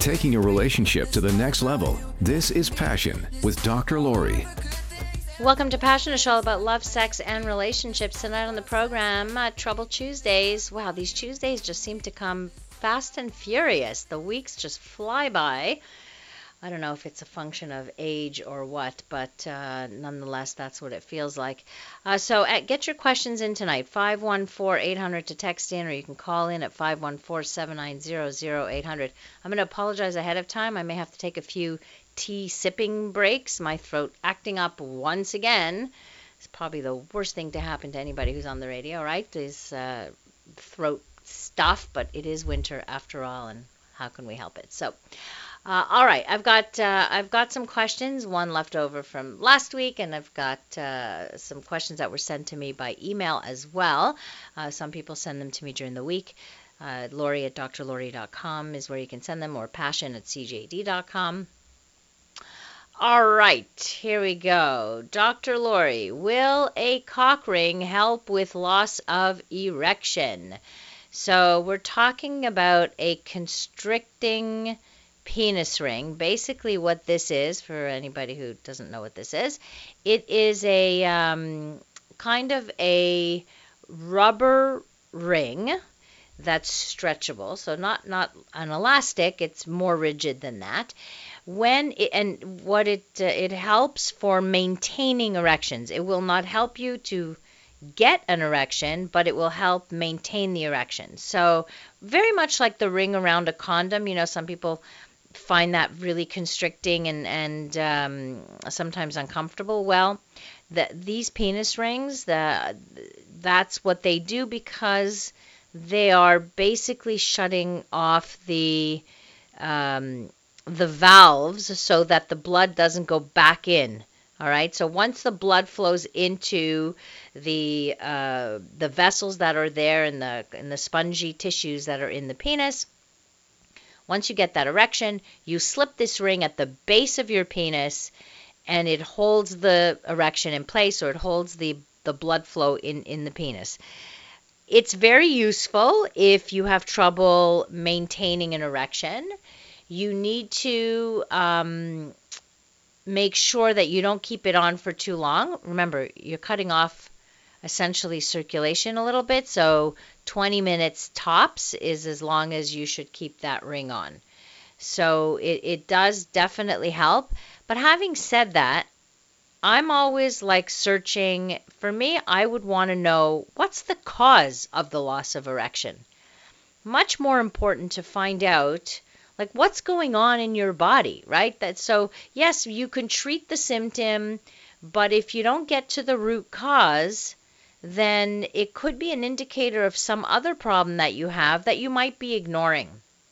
taking a relationship to the next level. This is Passion with Dr. Lori. Welcome to Passion, a show about love, sex, and relationships. Tonight on the program, Trouble Tuesdays. Wow, these Tuesdays just seem to come fast and furious. The weeks just fly by. I don't know if it's a function of age or what, but nonetheless, that's what it feels like. So get your questions in tonight, 514-800 to text in, or you can call in at 514-790-0800. I'm going to apologize ahead of time. I may have to take a few tea sipping breaks. My throat acting up once again. It's probably the worst thing to happen to anybody who's on the radio, right? Is throat stuff, but it is winter after all, and how can we help it? So. All right, I've got some questions, one left over from last week, and I've got some questions that were sent to me by email as well. Some people send them to me during the week. Lori at drlori.com is where you can send them, or passion at cjd.com. All right, here we go. Dr. Lori, will a cock ring help with loss of erection? So we're talking about a constricting penis ring. Basically what this is, for anybody who doesn't know what this is, it is a kind of a rubber ring that's stretchable, so not an elastic, it's more rigid than that. It helps for maintaining erections. It will not help you to get an erection, but it will help maintain the erection. So very much like the ring around a condom, some people find that really constricting and sometimes uncomfortable. Well, these penis rings, that's what they do, because they are basically shutting off the valves so that the blood doesn't go back in. All right. So once the blood flows into the vessels that are there in the spongy tissues that are in the penis, once you get that erection, you slip this ring at the base of your penis, and it holds the erection in place, or it holds the blood flow in the penis. It's very useful if you have trouble maintaining an erection. You need to make sure that you don't keep it on for too long. Remember, you're cutting off essentially circulation a little bit, so 20 minutes tops is as long as you should keep that ring on. So it does definitely help. But having said that, I'm always like searching. For me, I would want to know, what's the cause of the loss of erection? Much more important to find out, like, what's going on in your body, right? So yes, you can treat the symptom, but if you don't get to the root cause, then it could be an indicator of some other problem that you have that you might be ignoring.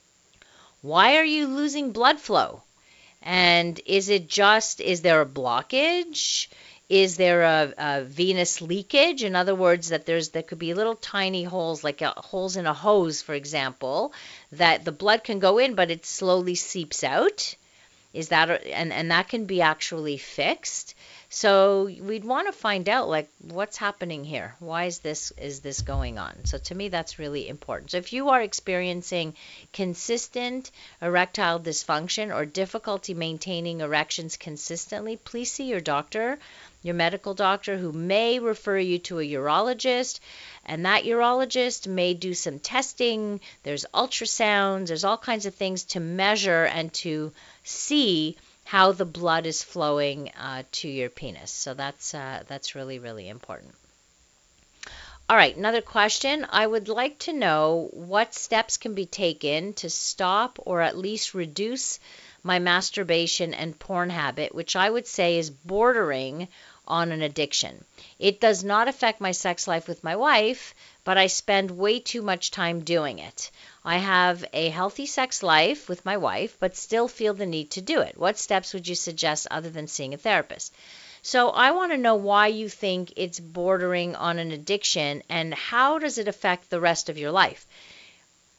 Why are you losing blood flow? And is there a blockage? Is there a venous leakage? In other words, there could be little tiny holes, like holes in a hose, for example, that the blood can go in, but it slowly seeps out. And that can be actually fixed. So we'd want to find out, like, what's happening here? Why is this going on? So to me, that's really important. So if you are experiencing consistent erectile dysfunction or difficulty maintaining erections consistently, please see your doctor, your medical doctor, who may refer you to a urologist, and that urologist may do some testing. There's ultrasounds, there's all kinds of things to measure and to see how the blood is flowing to your penis. So that's really, really important. All right, another question. I would like to know what steps can be taken to stop or at least reduce my masturbation and porn habit, which I would say is bordering on an addiction. It does not affect my sex life with my wife, but I spend way too much time doing it. I have a healthy sex life with my wife, but still feel the need to do it. What steps would you suggest other than seeing a therapist? So I want to know why you think it's bordering on an addiction, and how does it affect the rest of your life?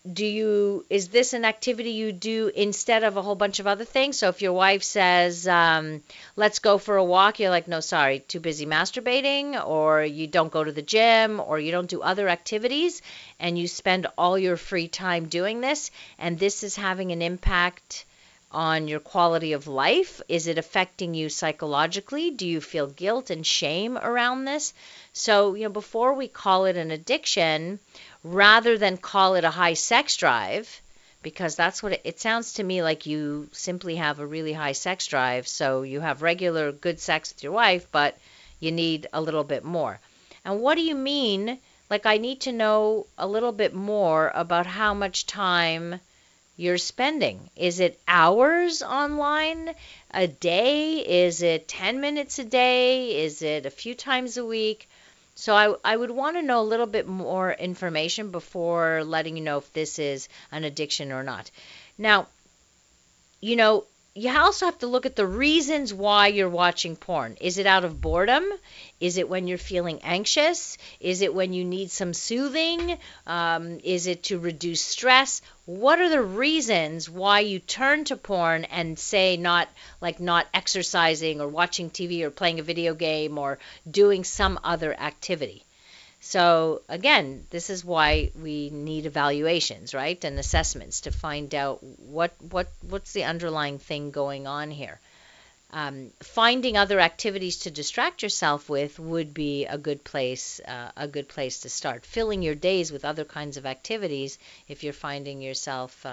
is this an activity you do instead of a whole bunch of other things? So if your wife says, let's go for a walk, you're like, no, sorry, too busy masturbating, or you don't go to the gym, or you don't do other activities, and you spend all your free time doing this, and this is having an impact on your quality of life? Is it affecting you psychologically? Do you feel guilt and shame around this? So, before we call it an addiction, rather than call it a high sex drive, because that's what it sounds to me like, you simply have a really high sex drive. So you have regular good sex with your wife, but you need a little bit more. And what do you mean? Like, I need to know a little bit more about how much time you're spending. Is it hours online a day? Is it 10 minutes a day? Is it a few times a week? So I would want to know a little bit more information before letting you know if this is an addiction or not. Now, you also have to look at the reasons why you're watching porn. Is it out of boredom? Is it when you're feeling anxious? Is it when you need some soothing? Is it to reduce stress? What are the reasons why you turn to porn and say not exercising or watching TV or playing a video game or doing some other activity? So again, this is why we need evaluations, right, and assessments to find out what's the underlying thing going on here. Finding other activities to distract yourself with would be a good place to start. Filling your days with other kinds of activities if you're finding yourself,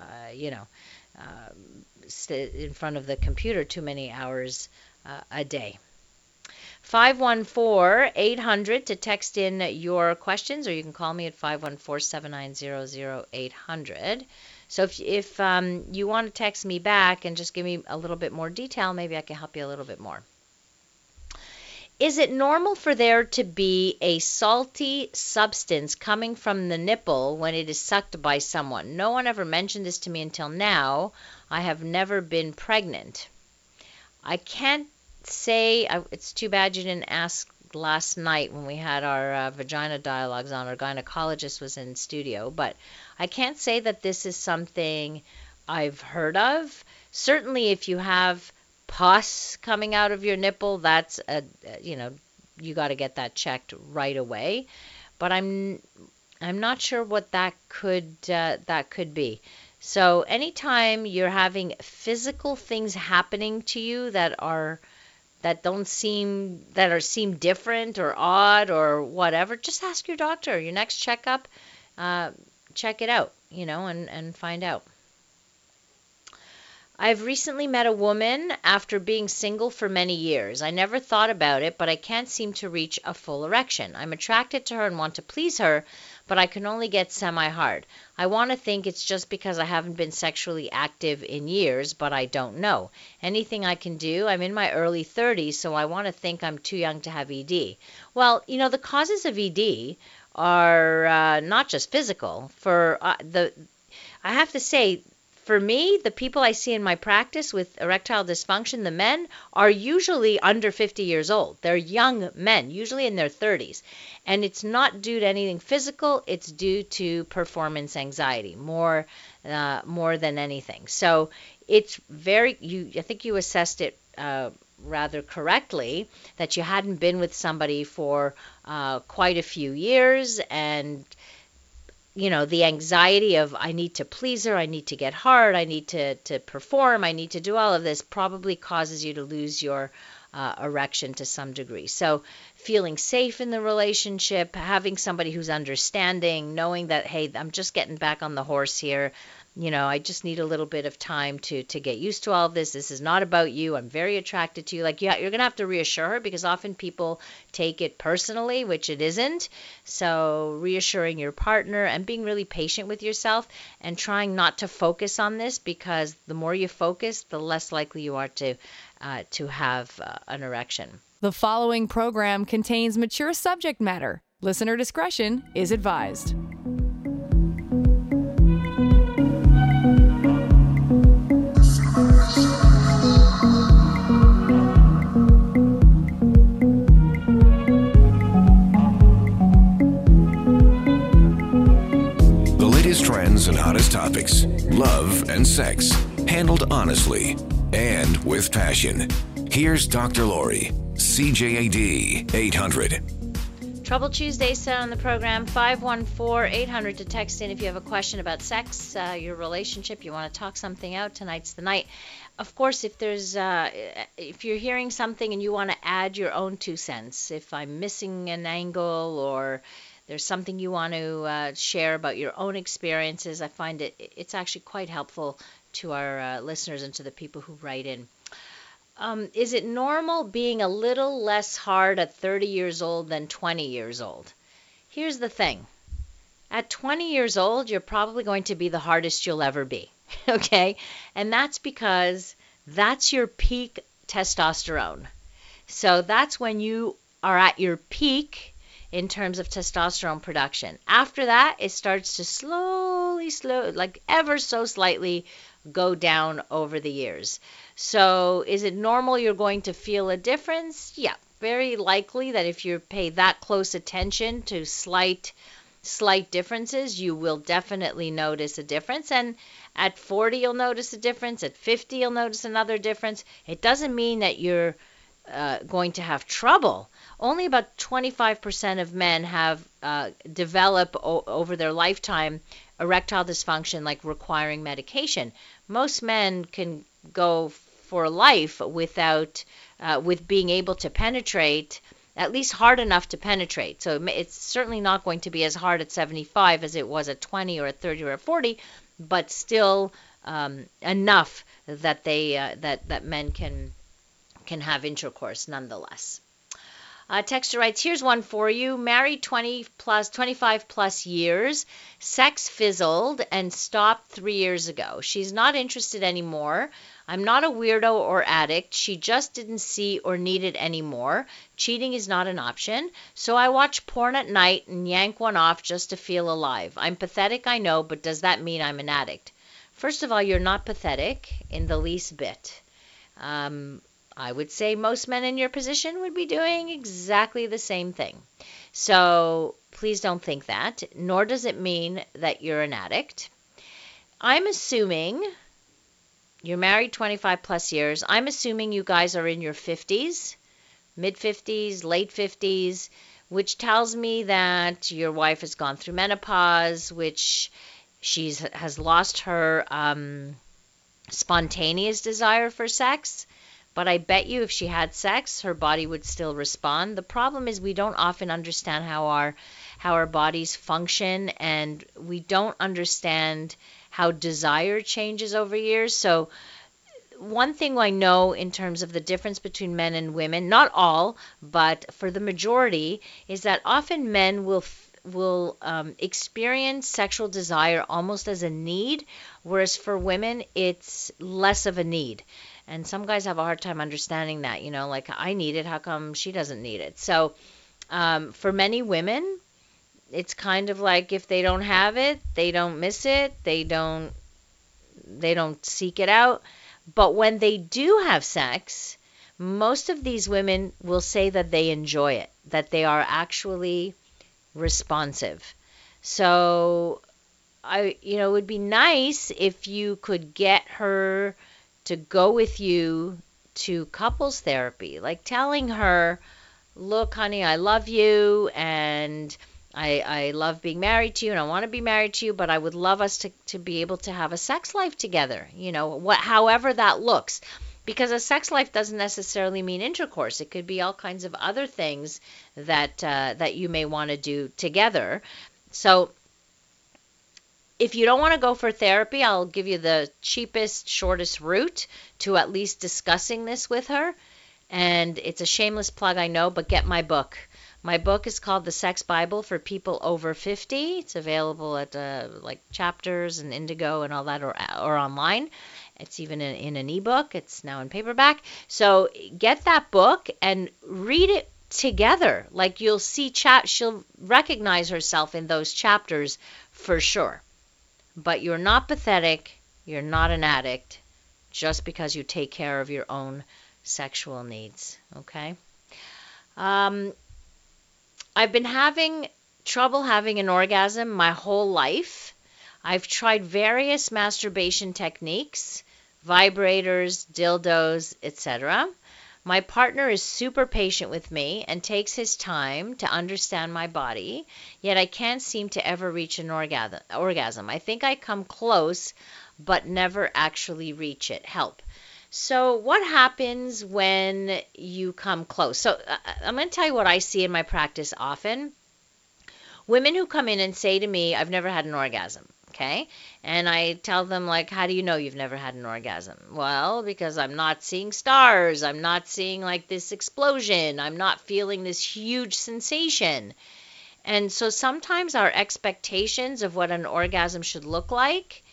in front of the computer too many hours a day. 514-800 to text in your questions, or you can call me at 514-790-0800. So if you want to text me back and just give me a little bit more detail, maybe I can help you a little bit more. Is it normal for there to be a salty substance coming from the nipple when it is sucked by someone? No one ever mentioned this to me until now. I have never been pregnant. I can't say, it's too bad you didn't ask last night when we had our vagina dialogues on. Our gynecologist was in studio, but I can't say that this is something I've heard of. Certainly if you have pus coming out of your nipple, that's you got to get that checked right away. But I'm not sure what that could be. So anytime you're having physical things happening to you that seem different or odd or whatever, just ask your doctor. Your next checkup, check it out, and find out. I've recently met a woman after being single for many years. I never thought about it, but I can't seem to reach a full erection. I'm attracted to her and want to please her, but I can only get semi-hard. I want to think it's just because I haven't been sexually active in years, but I don't know. Anything I can do? I'm in my early 30s, so I want to think I'm too young to have ED. Well, the causes of ED are not just physical. I have to say, for me, the people I see in my practice with erectile dysfunction, the men, are usually under 50 years old. They're young men, usually in their 30s. And it's not due to anything physical. It's due to performance anxiety more than anything. So it's I think you assessed it rather correctly, that you hadn't been with somebody for quite a few years, and the anxiety of, I need to please her, I need to get hard, I need to perform, I need to do all of this, probably causes you to lose your erection to some degree. So feeling safe in the relationship, having somebody who's understanding, knowing that, hey, I'm just getting back on the horse here. I just need a little bit of time to get used to all of this. This is not about you. I'm very attracted to you. Like, yeah, you're going to have to reassure her, because often people take it personally, which it isn't. So reassuring your partner and being really patient with yourself and trying not to focus on this, because the more you focus, the less likely you are to have an erection. The following program contains mature subject matter. Listener discretion is advised. Trends and hottest topics, love and sex, handled honestly and with passion. Here's Dr. Lori, CJAD 800. Trouble Tuesday set on the program, 514-800 to text in if you have a question about sex, your relationship, you want to talk something out. Tonight's the night. Of course, if you're hearing something and you want to add your own 2 cents, if I'm missing an angle or there's something you want to share about your own experiences, I find it's actually quite helpful to our listeners and to the people who write in. Is it normal being a little less hard at 30 years old than 20 years old? Here's the thing. At 20 years old, you're probably going to be the hardest you'll ever be, okay? And that's because that's your peak testosterone. So that's when you are at your peak in terms of testosterone production. After that, it starts to slowly, like ever so slightly, go down over the years. So is it normal you're going to feel a difference? Yeah, very likely that if you pay that close attention to slight differences, you will definitely notice a difference. And at 40, you'll notice a difference. At 50, you'll notice another difference. It doesn't mean that you're going to have trouble. Only about 25% of men have developed over their lifetime erectile dysfunction, like requiring medication. Most men can go for life without, with being able to penetrate, at least hard enough to penetrate. So it's certainly not going to be as hard at 75 as it was at 20 or at 30 or at 40, but still enough that that men can have intercourse nonetheless. Texter writes, here's one for you. Married 25 plus years. Sex fizzled and stopped 3 years ago. She's not interested anymore. I'm not a weirdo or addict. She just didn't see or need it anymore. Cheating is not an option. So I watch porn at night and yank one off just to feel alive. I'm pathetic, I know, but does that mean I'm an addict? First of all, you're not pathetic in the least bit. I would say most men in your position would be doing exactly the same thing. So please don't think that, nor does it mean that you're an addict. I'm assuming you're married 25 plus years. I'm assuming you guys are in your 50s, mid-50s, late 50s, which tells me that your wife has gone through menopause, which she has lost her spontaneous desire for sex. But I bet you if she had sex, her body would still respond. The problem is we don't often understand how our bodies function, and we don't understand how desire changes over years. So one thing I know in terms of the difference between men and women, not all, but for the majority, is that often men will experience sexual desire almost as a need, whereas for women, it's less of a need. And some guys have a hard time understanding that, like, I need it, how come she doesn't need it? So for many women, it's kind of like if they don't have it, they don't miss it, they don't seek it out. But when they do have sex, most of these women will say that they enjoy it, that they are actually responsive. So it would be nice if you could get her to go with you to couples therapy, like telling her, look, honey, I love you and I love being married to you and I want to be married to you, but I would love us to be able to have a sex life together, however that looks. Because a sex life doesn't necessarily mean intercourse. It could be all kinds of other things that you may want to do together. So if you don't want to go for therapy, I'll give you the cheapest, shortest route to at least discussing this with her. And it's a shameless plug, I know, but get my book. My book is called The Sex Bible for People Over 50. It's available at like Chapters and Indigo and all that, or online. It's even in an ebook. It's now in paperback. So get that book and read it together. Like, you'll see she'll recognize herself in those chapters for sure. But you're not pathetic, you're not an addict, just because you take care of your own sexual needs, okay? I've been having trouble having an orgasm my whole life. I've tried various masturbation techniques, vibrators, dildos, etc. My partner is super patient with me and takes his time to understand my body, yet I can't seem to ever reach an orgasm. I think I come close, but never actually reach it. Help. So, what happens when you come close? So, I'm going to tell you what I see in my practice often. Women who come in and say to me, I've never had an orgasm. Okay. And I tell them, like, how do you know you've never had an orgasm? Well, because I'm not seeing stars. I'm not seeing like this explosion. I'm not feeling this huge sensation. And so sometimes our expectations of what an orgasm should look like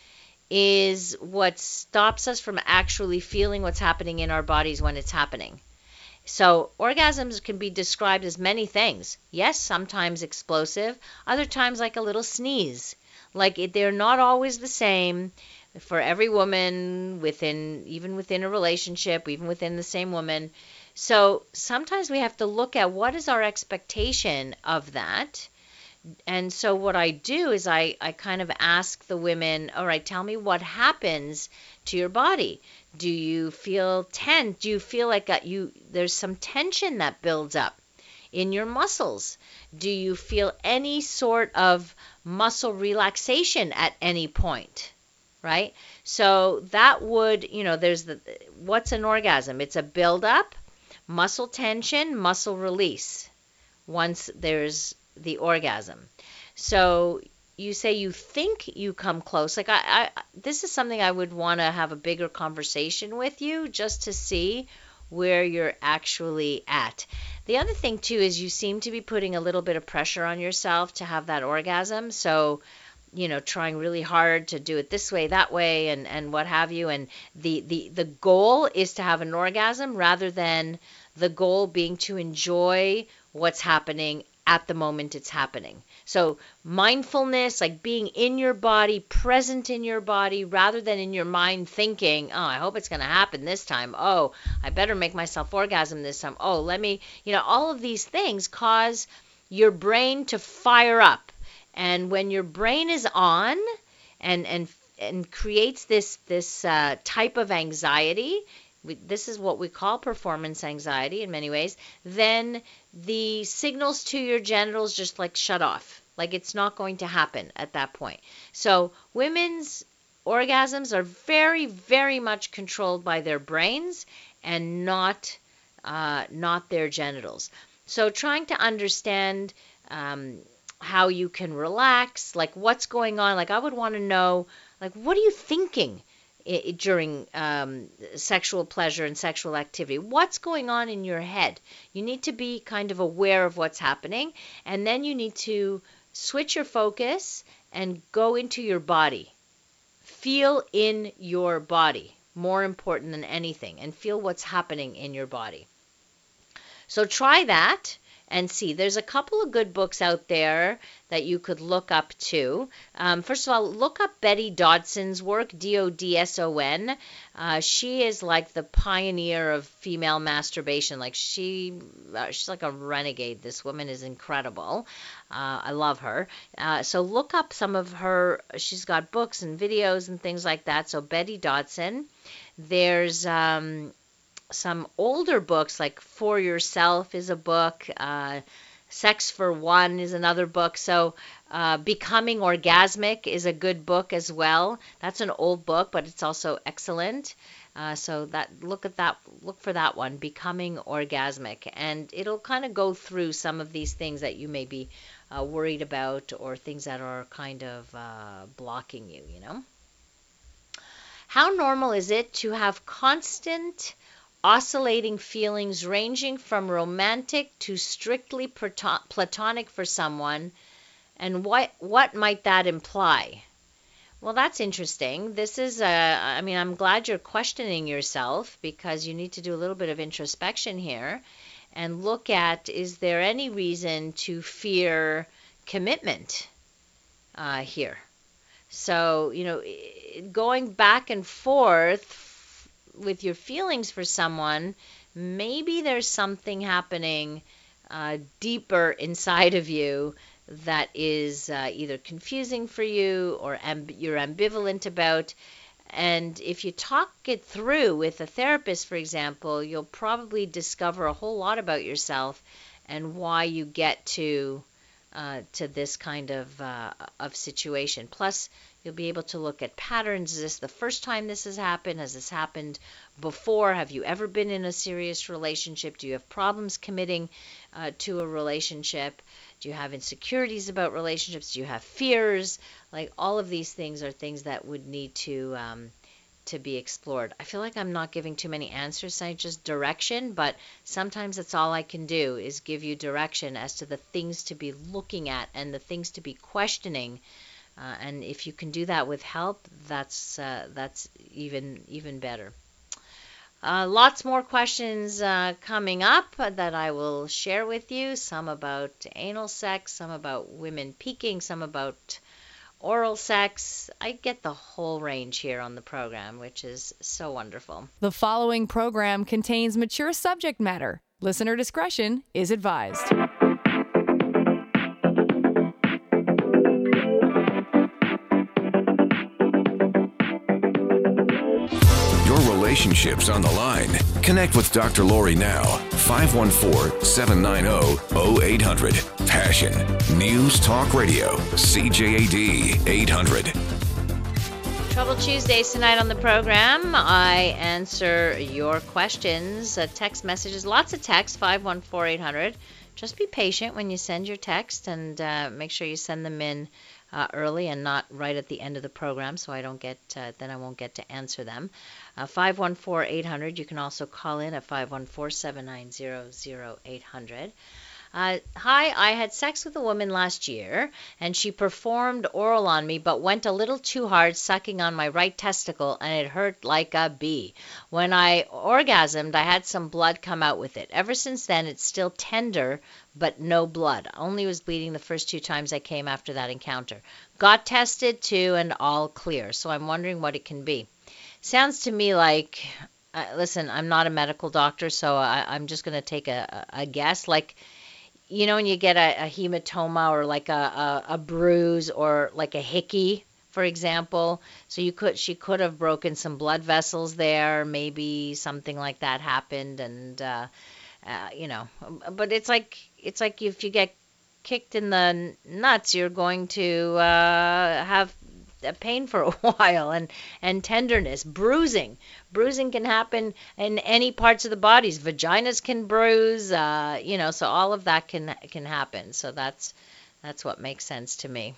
is what stops us from actually feeling what's happening in our bodies when it's happening. So, orgasms can be described as many things. Yes, sometimes explosive, other times like a little sneeze. They're not always the same for every woman even within a relationship, even within the same woman. So, sometimes we have to look at what is our expectation of that. And so what I do is I kind of ask the women, all right, tell me what happens to your body. Do you feel tense? Do you feel like there's some tension that builds up in your muscles? Do you feel any sort of muscle relaxation at any point? Right? So that would, what's an orgasm? It's a buildup, muscle tension, muscle release once there's the orgasm. So you say you think you come close. Like this is something I would want to have a bigger conversation with you just to see where you're actually at. The other thing too is you seem to be putting a little bit of pressure on yourself to have that orgasm. So trying really hard to do it this way, that way, and what have you. And the goal is to have an orgasm rather than the goal being to enjoy what's happening at the moment it's happening. So mindfulness, like being in your body, present in your body, rather than in your mind thinking, oh, I hope it's going to happen this time. Oh, I better make myself orgasm this time. Oh, let me, all of these things cause your brain to fire up. And when your brain is on and creates this type of anxiety, this is what we call performance anxiety in many ways, then the signals to your genitals just like shut off. Like it's not going to happen at that point. So women's orgasms are very, very much controlled by their brains and not their genitals. So trying to understand how you can relax, like what's going on. Like I would want to know, like, what are you thinking during sexual pleasure and sexual activity? What's going on in your head? You need to be kind of aware of what's happening, and then you need to switch your focus and go into your body. Feel in your body, more important than anything, and feel what's happening in your body. So try that and see. There's a couple of good books out there that you could look up too. First of all, look up Betty Dodson's work, Dodson. She is like the pioneer of female masturbation. Like she's like a renegade. This woman is incredible. I love her. So look up some of her. She's got books and videos and things like that. So Betty Dodson. There's some older books like For Yourself is a book. Sex for One is another book. So Becoming Orgasmic is a good book as well. That's an old book, but it's also excellent. So look for that one, Becoming Orgasmic, and it'll kind of go through some of these things that you may be worried about or things that are kind of blocking you. How normal is it to have constant oscillating feelings ranging from romantic to strictly platonic for someone, and what might that imply? Well, that's interesting. This is I'm glad you're questioning yourself, because you need to do a little bit of introspection here and look at, is there any reason to fear commitment here? So, going back and forth with your feelings for someone, maybe there's something happening deeper inside of you that is either confusing for you or you're ambivalent about. And if you talk it through with a therapist, for example, you'll probably discover a whole lot about yourself and why you get to this kind of situation. Plus, you'll be able to look at patterns. Is this the first time this has happened? Has this happened before? Have you ever been in a serious relationship? Do you have problems committing to a relationship? Do you have insecurities about relationships? Do you have fears? Like, all of these things are things that would need to be explored. I feel like I'm not giving too many answers, I just direction, but sometimes that's all I can do is give you direction as to the things to be looking at and the things to be questioning. And if you can do that with help, that's even better. Lots more questions coming up that I will share with you. Some about anal sex, some about women peaking, some about oral sex. I get the whole range here on the program, which is so wonderful. The following program contains mature subject matter. Listener discretion is advised. Your relationship's on the line. Connect with Dr. Lori now. 514-790-0800. Passion. News Talk Radio. CJAD 800. Trouble Tuesdays tonight on the program. I answer your questions, text messages, lots of texts, 514-800. Just be patient when you send your text and make sure you send them in early and not right at the end of the program, so I don't get then I won't get to answer them. 514-800. You can also call in at 514-790-0800. Hi, I had sex with a woman last year, and she performed oral on me, but went a little too hard, sucking on my right testicle, and it hurt like a bee. When I orgasmed, I had some blood come out with it. Ever since then, it's still tender, but no blood. Only was bleeding the first 2 times I came after that encounter. Got tested, too, and all clear. So I'm wondering what it can be. Sounds to me like, listen, I'm not a medical doctor, so I'm just going to take a guess. Like, you know, when you get a hematoma or like a bruise or like a hickey, for example, so she could have broken some blood vessels there, maybe something like that happened, and you know, but it's like if you get kicked in the nuts, you're going to have pain for a while and tenderness, bruising can happen in any parts of the bodies. Vaginas can bruise, you know, so all of that can happen. So that's what makes sense to me.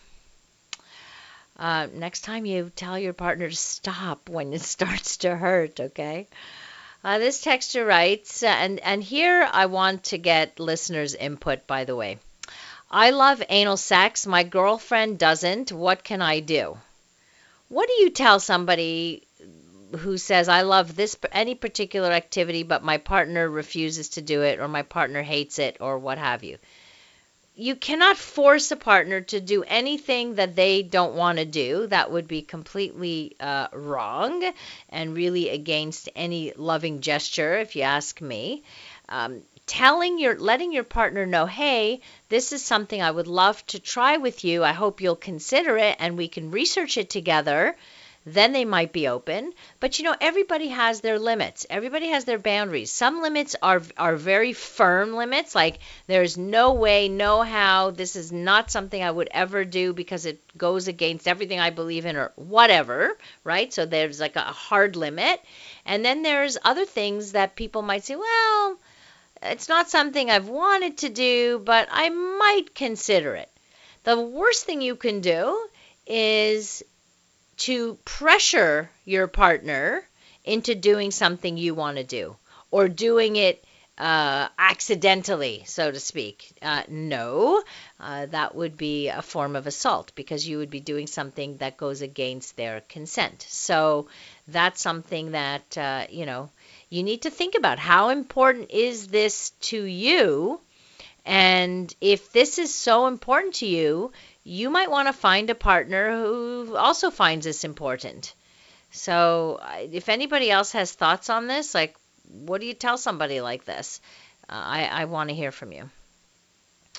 Next time you tell your partner to stop when it starts to hurt, okay? This texter writes, and here I want to get listeners' input, by the way. I love anal sex. My girlfriend doesn't. What can I do? What do you tell somebody who says, I love any particular activity, but my partner refuses to do it, or my partner hates it, or what have you? You cannot force a partner to do anything that they don't want to do. That would be completely wrong and really against any loving gesture, if you ask me. Letting your partner know, hey, this is something I would love to try with you. I hope you'll consider it and we can research it together. Then they might be open. But you know, everybody has their limits. Everybody has their boundaries. Some limits are very firm limits, like there's no way, no how, this is not something I would ever do because it goes against everything I believe in or whatever, right? So there's like a hard limit. And then there's other things that people might say, well, it's not something I've wanted to do, but I might consider it. The worst thing you can do is to pressure your partner into doing something you want to do or doing it accidentally, so to speak. No, that would be a form of assault because you would be doing something that goes against their consent. So that's something that, you know, you need to think about. How important is this to you? And if this is so important to you, you might want to find a partner who also finds this important. So if anybody else has thoughts on this, like, what do you tell somebody like this? I want to hear from you.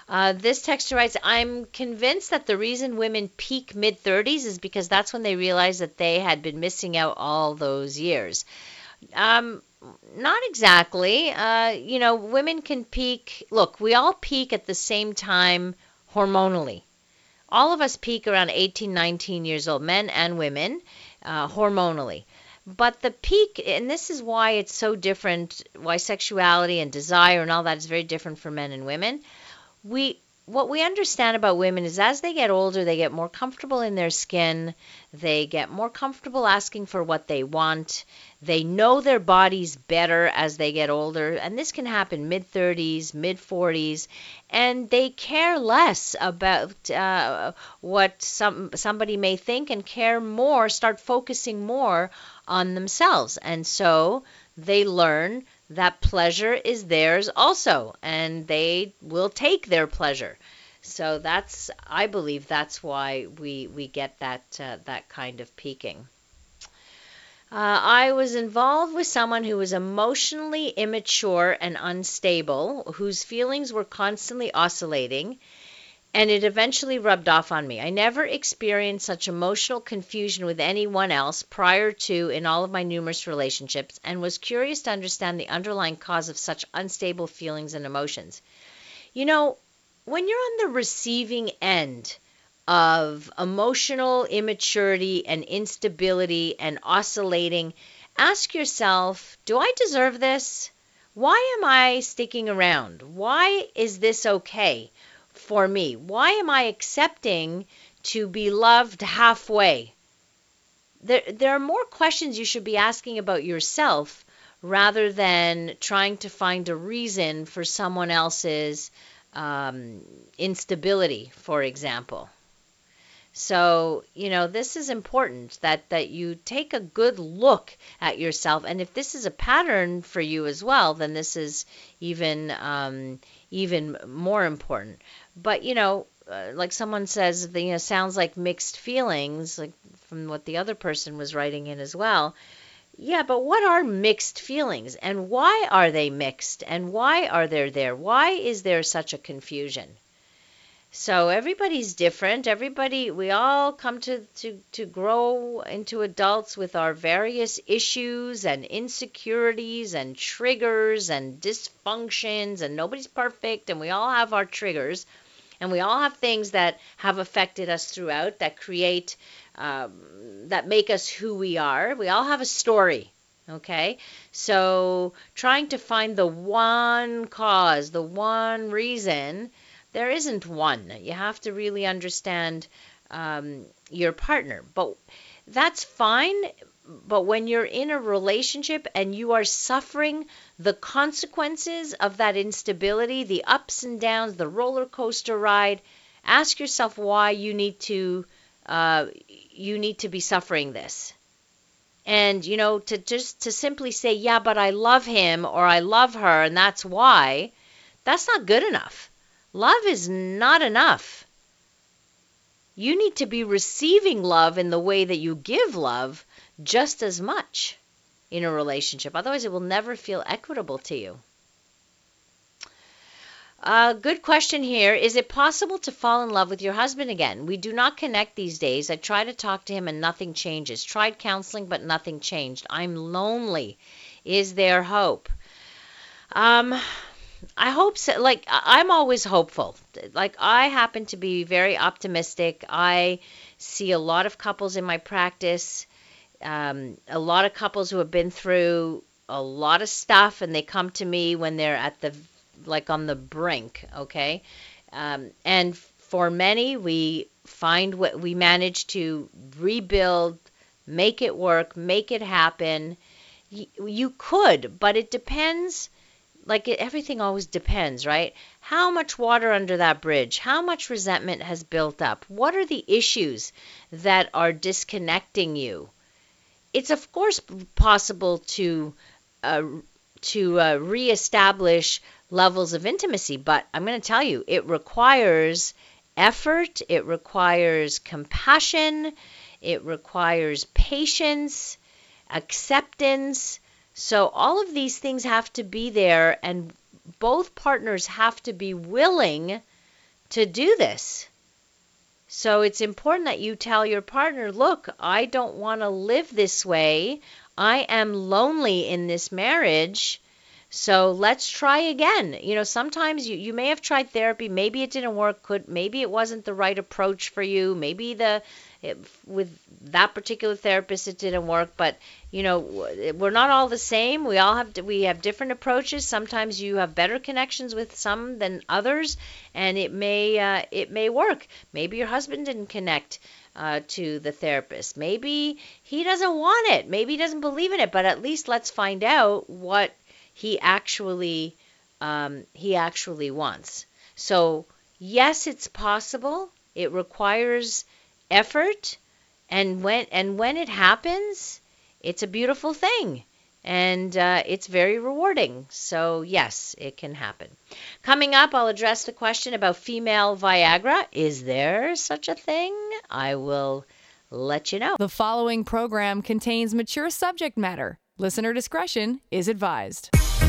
This texter writes, I'm convinced that the reason women peak mid-30s is because that's when they realize that they had been missing out all those years. Um, Not exactly. Women can peak. Look, we all peak at the same time hormonally. All of us peak around 18, 19 years old, men and women, hormonally. But the peak, and this is why it's so different, why sexuality and desire and all that is very different for men and women. we what we understand about women is as they get older, they get more comfortable in their skin, they get more comfortable asking for what they want, they know their bodies better as they get older, and this can happen mid 30s, mid 40s, and they care less about what somebody may think, and care more, start focusing more on themselves. And so they learn that pleasure is theirs also, and they will take their pleasure. So I believe that's why we get that kind of peaking. I was involved with someone who was emotionally immature and unstable, whose feelings were constantly oscillating, and it eventually rubbed off on me. I never experienced such emotional confusion with anyone else prior to in all of my numerous relationships, and was curious to understand the underlying cause of such unstable feelings and emotions. You know, when you're on the receiving end of emotional immaturity and instability and oscillating, ask yourself, do I deserve this? Why am I sticking around? Why is this okay for me? Why am I accepting to be loved halfway? There are more questions you should be asking about yourself rather than trying to find a reason for someone else's instability, for example. So, this is important that you take a good look at yourself. And if this is a pattern for you as well, then this is even more important. But, like someone says, sounds like mixed feelings, like from what the other person was writing in as well. Yeah, but what are mixed feelings, and why are they mixed, and why are they there? Why is there such a confusion? So everybody's different. We all come to grow into adults with our various issues and insecurities and triggers and dysfunctions, and nobody's perfect, and we all have our triggers, and we all have things that have affected us throughout that create, that make us who we are. We all have a story. Okay, so trying to find the one cause, the one reason, there isn't one. You have to really understand your partner. But that's fine. But when you're in a relationship and you are suffering the consequences of that instability, the ups and downs, the roller coaster ride, ask yourself why you need to be suffering this. And to simply say, yeah, but I love him or I love her and that's why, that's not good enough. Love is not enough. You need to be receiving love in the way that you give love just as much in a relationship. Otherwise, it will never feel equitable to you. Good question here. Is it possible to fall in love with your husband again? We do not connect these days. I try to talk to him and nothing changes. Tried counseling, but nothing changed. I'm lonely. Is there hope? I hope so. Like, I'm always hopeful. Like, I happen to be very optimistic. I see a lot of couples in my practice, a lot of couples who have been through a lot of stuff, and they come to me when they're on the brink, okay? And for many, we find what we manage to rebuild, make it work, make it happen. You could, but it depends. Everything always depends, right? How much water under that bridge? How much resentment has built up? What are the issues that are disconnecting you? It's of course possible to reestablish levels of intimacy, but I'm going to tell you, it requires effort, it requires compassion, it requires patience, acceptance. So all of these things have to be there, and both partners have to be willing to do this. So it's important that you tell your partner, look, I don't want to live this way. I am lonely in this marriage. So let's try again. Sometimes you may have tried therapy. Maybe it didn't work. Maybe it wasn't the right approach for you. Maybe with that particular therapist it didn't work. But we're not all the same. We have different approaches. Sometimes you have better connections with some than others, and it may work. Maybe your husband didn't connect to the therapist. Maybe he doesn't want it. Maybe he doesn't believe in it. But at least let's find out what he actually wants. So yes, it's possible. It requires effort, and when it happens, it's a beautiful thing, and it's very rewarding. So yes, it can happen. Coming up, I'll address the question about female Viagra. Is there such a thing? I will let you know. The following program contains mature subject matter. Listener discretion is advised.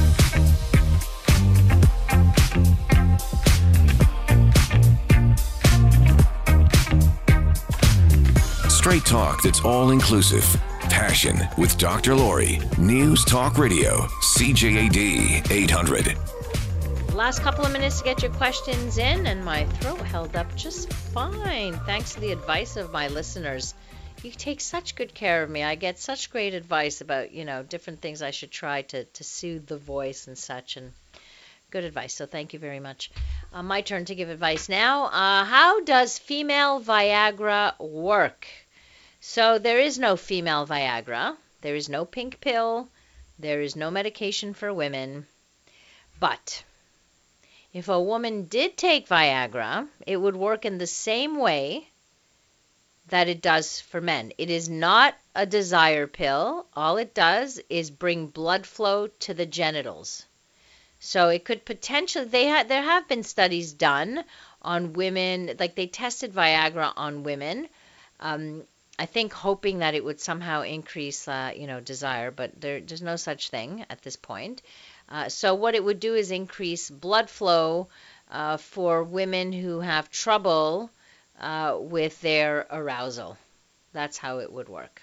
Straight talk that's all-inclusive. Passion with Dr. Laurie. News Talk Radio. CJAD 800. Last couple of minutes to get your questions in, and my throat held up just fine thanks to the advice of my listeners. You take such good care of me. I get such great advice about, different things I should try to soothe the voice and such, and good advice. So thank you very much. My turn to give advice now. How does female Viagra work? So there is no female Viagra. There is no pink pill. There is no medication for women. But if a woman did take Viagra, it would work in the same way that it does for men. It is not a desire pill. All it does is bring blood flow to the genitals. So it could potentially, there have been studies done on women, like they tested Viagra on women, I think hoping that it would somehow increase, desire, but there's no such thing at this point. So what it would do is increase blood flow for women who have trouble with their arousal. That's how it would work.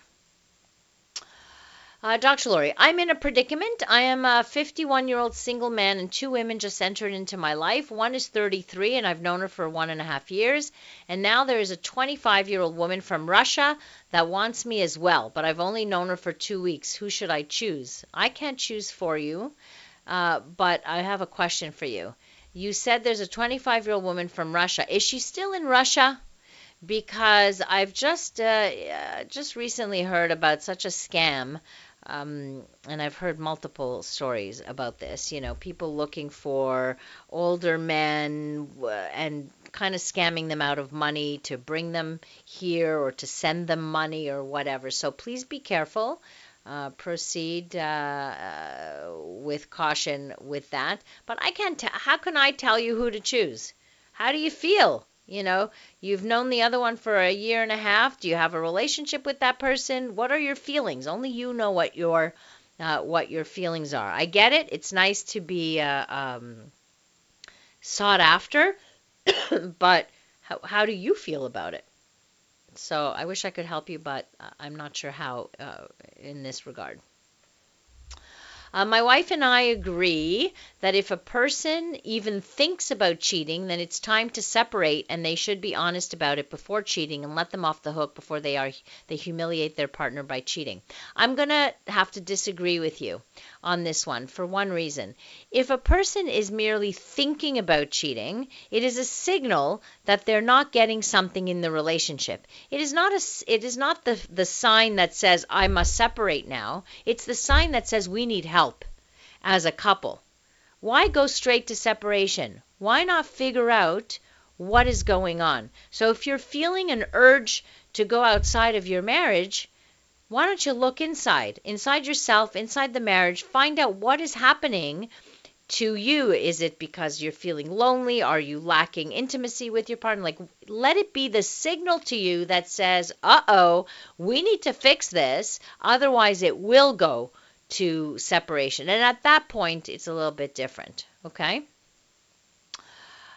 Dr. Laurie, I'm in a predicament. I am a 51-year-old single man, and two women just entered into my life. One is 33, and I've known her for 1.5 years. And now there is a 25-year-old woman from Russia that wants me as well, but I've only known her for 2 weeks. Who should I choose? I can't choose for you, but I have a question for you. You said there's a 25-year-old woman from Russia. Is she still in Russia? Because I've just recently heard about such a scam. And I've heard multiple stories about this, people looking for older men and kind of scamming them out of money to bring them here or to send them money or whatever. So please be careful. Proceed with caution with that. But how can I tell you who to choose? How do you feel? You've known the other one for 1.5 years. Do you have a relationship with that person? What are your feelings? Only you know what your feelings are. I get it. It's nice to be sought after, but how do you feel about it? So I wish I could help you, but I'm not sure how in this regard. My wife and I agree that if a person even thinks about cheating, then it's time to separate, and they should be honest about it before cheating and let them off the hook before they humiliate their partner by cheating. I'm going to have to disagree with you on this one for one reason. If a person is merely thinking about cheating, it is a signal that they're not getting something in the relationship. It is not the sign that says I must separate now. It's the sign that says we need help as a couple. Why go straight to separation? Why not figure out what is going on? So if you're feeling an urge to go outside of your marriage, why don't you look inside yourself, inside the marriage, find out what is happening to you. Is it because you're feeling lonely? Are you lacking intimacy with your partner? Let it be the signal to you that says, we need to fix this, otherwise it will go to separation. And at that point, it's a little bit different, okay?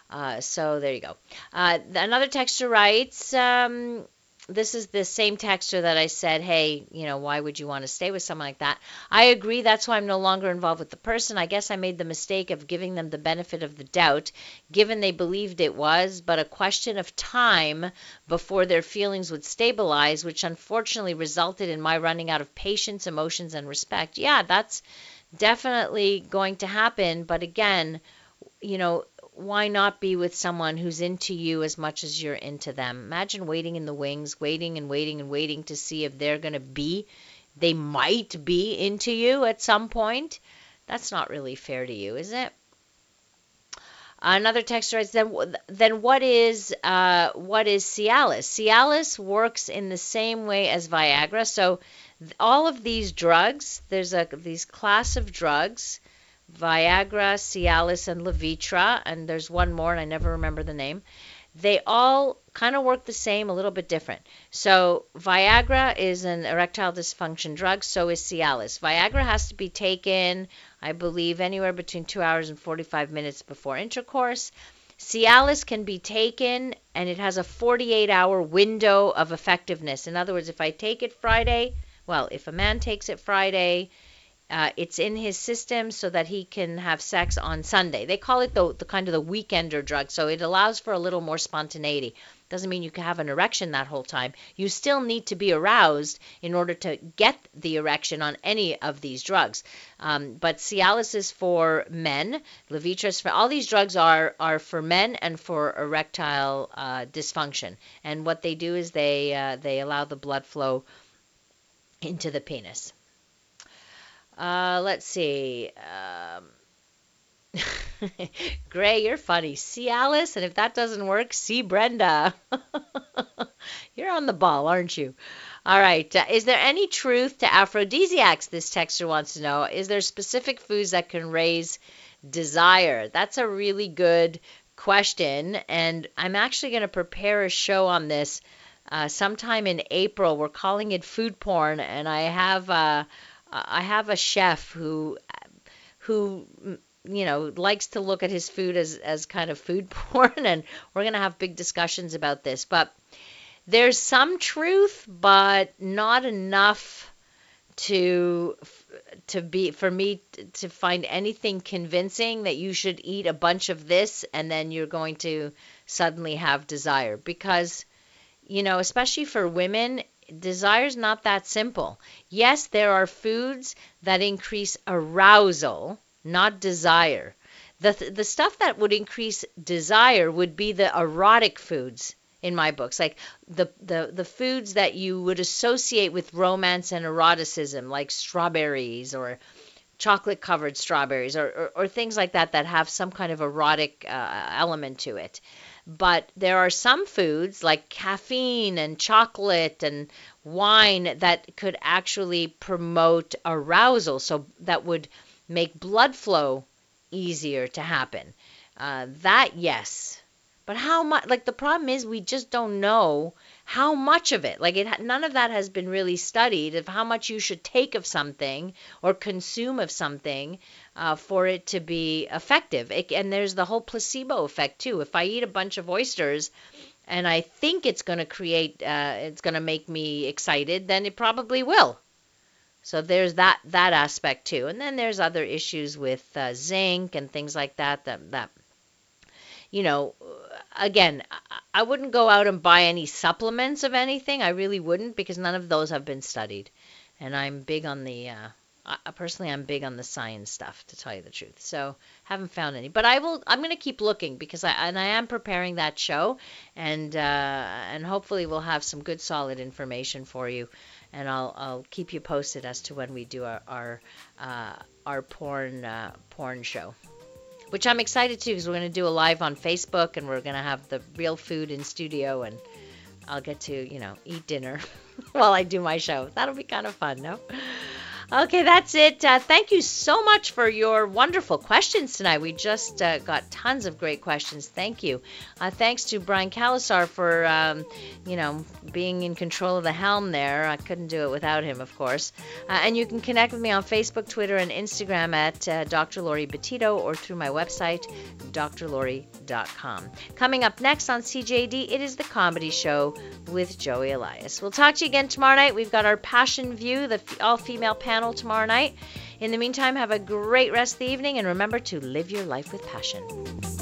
So there you go. Another texter writes, this is the same texter that I said, hey, why would you want to stay with someone like that? I agree. That's why I'm no longer involved with the person. I guess I made the mistake of giving them the benefit of the doubt, given they believed it was but a question of time before their feelings would stabilize, which unfortunately resulted in my running out of patience, emotions, and respect. Yeah, that's definitely going to happen. But again, why not be with someone who's into you as much as you're into them? Imagine waiting in the wings, waiting and waiting and waiting to see if they might be into you at some point. That's not really fair to you, is it? Another texter writes, then what is Cialis? Cialis works in the same way as Viagra. So all of these drugs, there's these class of drugs, Viagra, Cialis, and Levitra, and there's one more, and I never remember the name. They all kind of work the same, a little bit different. So Viagra is an erectile dysfunction drug, so is Cialis. Viagra has to be taken, I believe, anywhere between 2 hours and 45 minutes before intercourse. Cialis can be taken, and it has a 48-hour window of effectiveness. In other words, if I take it Friday, if a man takes it Friday, it's in his system so that he can have sex on Sunday. They call it the kind of the weekender drug, so it allows for a little more spontaneity. Doesn't mean you can have an erection that whole time. You still need to be aroused in order to get the erection on any of these drugs. But Cialis is for men. Levitra is for all these drugs are for men and for erectile dysfunction. And what they do is they allow the blood flow into the penis. Let's see. Gray, you're funny. See Alice, and if that doesn't work, see Brenda. You're on the ball, aren't you? All right. Is there any truth to aphrodisiacs? This texter wants to know. Is there specific foods that can raise desire? That's a really good question, and I'm actually going to prepare a show on this sometime in April. We're calling it food porn, and I have a chef who likes to look at his food as kind of food porn, and we're going to have big discussions about this. But there's some truth, but not enough for me to find anything convincing that you should eat a bunch of this and then you're going to suddenly have desire. Because, especially for women, desire's not that simple. Yes, there are foods that increase arousal, not desire. The stuff that would increase desire would be the erotic foods in my books, like the foods that you would associate with romance and eroticism, like strawberries or chocolate-covered strawberries or things like that have some kind of erotic element to it. But there are some foods like caffeine and chocolate and wine that could actually promote arousal, so that would make blood flow easier to happen. That, yes. But how much? Like, the problem is we just don't know how much of it. Like, none of that has been really studied, of how much you should take of something or consume of something for it to be effective. And there's the whole placebo effect too. If I eat a bunch of oysters and I think it's going to make me excited, then it probably will. So there's that aspect too. And then there's other issues with zinc and things like that again, I wouldn't go out and buy any supplements of anything. I really wouldn't, because none of those have been studied. And I'm big on personally, I'm big on the science stuff, to tell you the truth. So haven't found any. But I'm going to keep looking, because I am preparing that show. And hopefully we'll have some good solid information for you. And I'll keep you posted as to when we do our porn show. Which I'm excited too, because we're going to do a live on Facebook, and we're going to have the real food in studio, and I'll get to, eat dinner while I do my show. That'll be kind of fun, no? Okay, that's it. Thank you so much for your wonderful questions tonight. We just got tons of great questions. Thank you. Thanks to Brian Calasar for, being in control of the helm there. I couldn't do it without him, of course. And you can connect with me on Facebook, Twitter, and Instagram at Dr. Lori Betito or through my website, drlori.com. Coming up next on CJAD, it is The Comedy Show with Joey Elias. We'll talk to you again tomorrow night. We've got our Passion View, the all-female panel tomorrow night. In the meantime, have a great rest of the evening, and remember to live your life with passion.